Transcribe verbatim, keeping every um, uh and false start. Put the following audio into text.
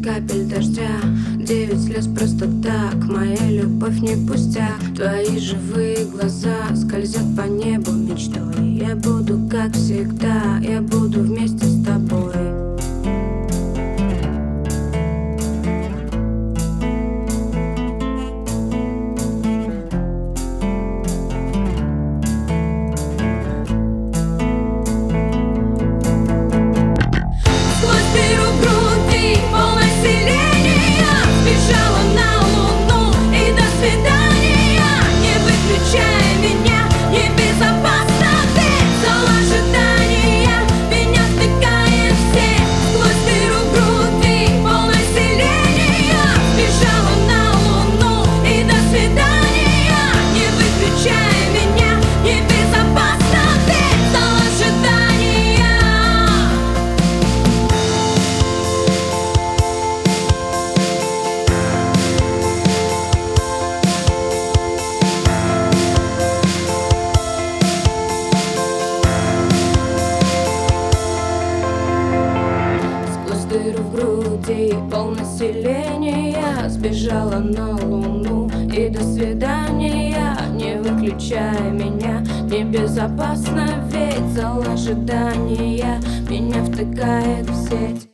капель дождя, девять слез просто так. Моя любовь не пустяк. Твои живые глаза скользят по небу мечтой. Я буду как всегда, я буду вместе с тобой. Дыру в груди, пол населения сбежала на луну. И до свидания, не выключай меня. Небезопасно, ведь зал ожидания меня втыкает в сеть.